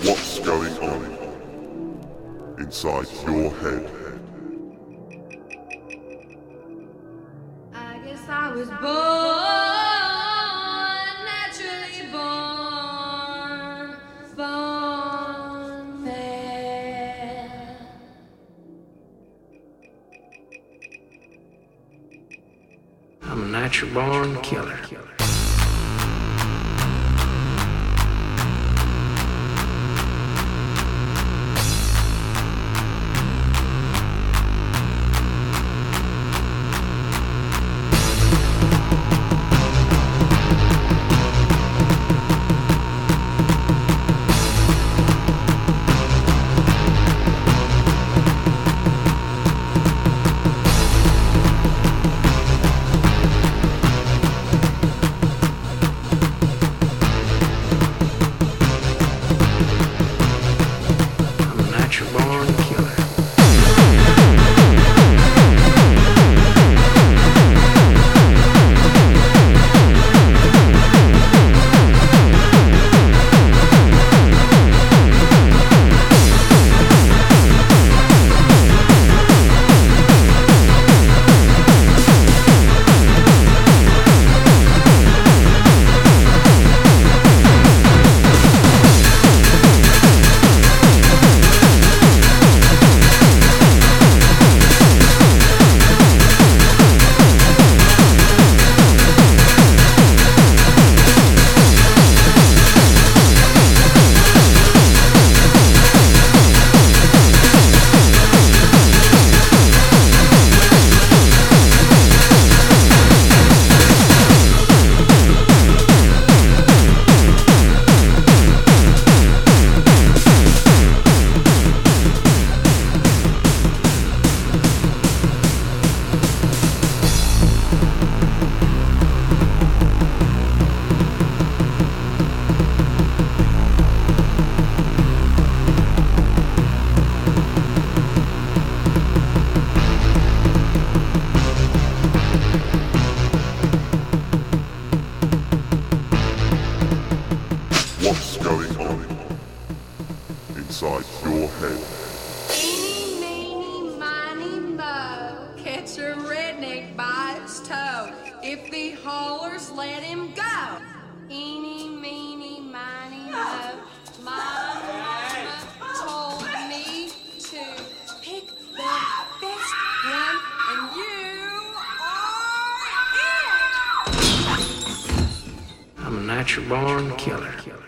What's going on inside your head? I guess I was born, naturally born bad. I'm a natural born killer. What's going on inside your head? Eeny, meeny, miny, mo. Catch a redneck by its toe. If he hollers, let him go. Eeny, meeny, miny, mo. My mama told me to pick the best one, and you are it. I'm a natural born killer.